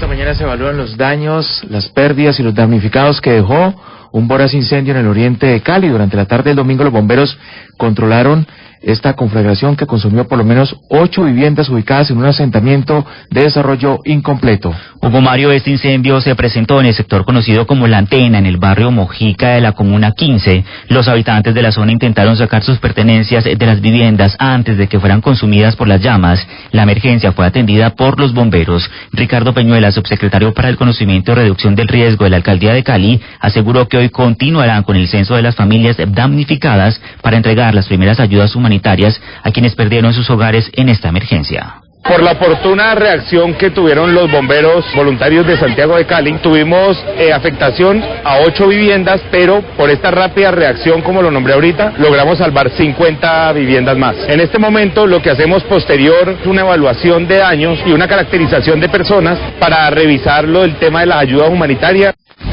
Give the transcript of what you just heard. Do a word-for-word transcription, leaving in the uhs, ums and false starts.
mañana se evalúan los daños, las pérdidas y los damnificados que dejó un voraz incendio en el oriente de Cali. Durante la tarde del domingo los bomberos controlaron esta conflagración que consumió por lo menos ocho viviendas ubicadas en un asentamiento de desarrollo incompleto. Hugo Mario, este incendio se presentó en el sector conocido como La Antena, en el barrio Mojica de la comuna quince. Los habitantes de la zona intentaron sacar sus pertenencias de las viviendas antes de que fueran consumidas por las llamas. La emergencia fue atendida por los bomberos. Ricardo Peñuela, subsecretario para el Conocimiento y Reducción del Riesgo de la Alcaldía de Cali, aseguró que hoy continuarán con el censo de las familias damnificadas para entregar las primeras ayudas humanitarias a quienes perdieron sus hogares en esta emergencia. Por la oportuna reacción que tuvieron los bomberos voluntarios de Santiago de Cali, tuvimos eh, afectación a ocho viviendas, pero por esta rápida reacción, como lo nombré ahorita, logramos salvar cincuenta viviendas más. En este momento lo que hacemos posterior es una evaluación de daños y una caracterización de personas para revisarlo el tema de la ayuda humanitaria.